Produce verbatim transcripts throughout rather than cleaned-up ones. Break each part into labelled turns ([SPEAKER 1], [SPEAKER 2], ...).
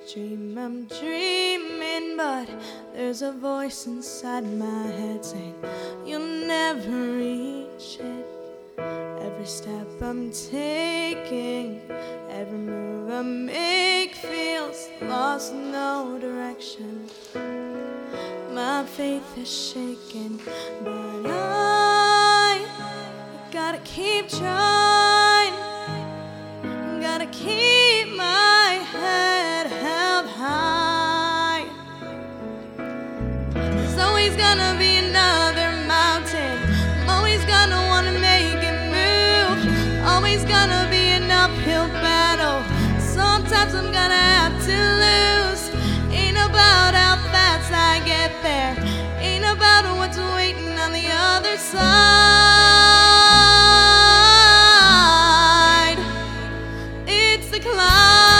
[SPEAKER 1] dream I'm dreaming, but there's a voice inside my head saying you'll never reach it. Every step I'm taking, every move I make feels lost, no direction. My faith is shaken, but I gotta keep trying. Gotta keep my head held high. There's always gonna be another mountain. I'm always gonna wanna make it move. Always gonna be an uphill battle. Sometimes I'm gonna have to lose. Ain't about how fast I get there. Ain't about what's waiting on the other side. It's the climb.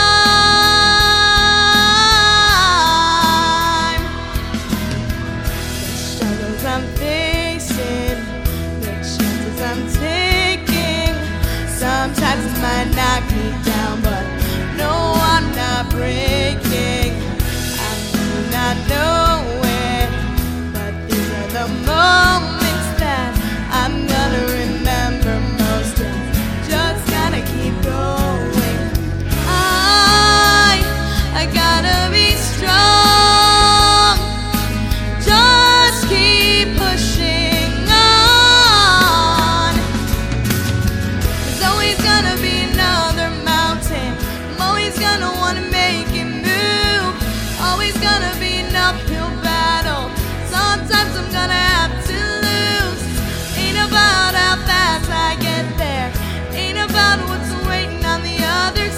[SPEAKER 1] The struggles I'm facing, the chances I'm taking. Sometimes it might knock me down, but no, I'm not breaking. I may not know it, but these are the moments that I'm gonna remember most. And just gotta keep going. I, I gotta be strong. Just keep pushing on. There's always gonna be another mountain. I'm always gonna wanna make it move. Always gonna be an uphill battle. Sometimes I'm gonna have to lose. Ain't about how fast I get there. Ain't about what's waiting on the other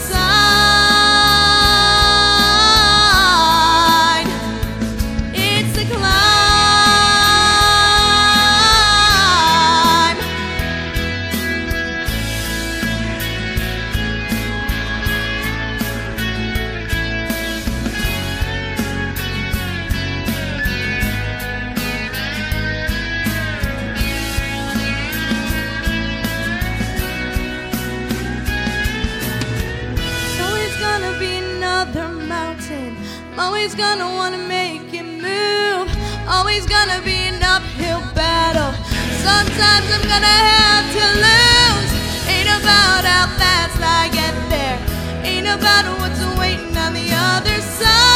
[SPEAKER 1] side. It's the climb. Mountain. I'm always gonna wanna make it move. Always gonna be an uphill battle. Sometimes I'm gonna have to lose. Ain't about how fast I get there. Ain't about what's waiting on the other side.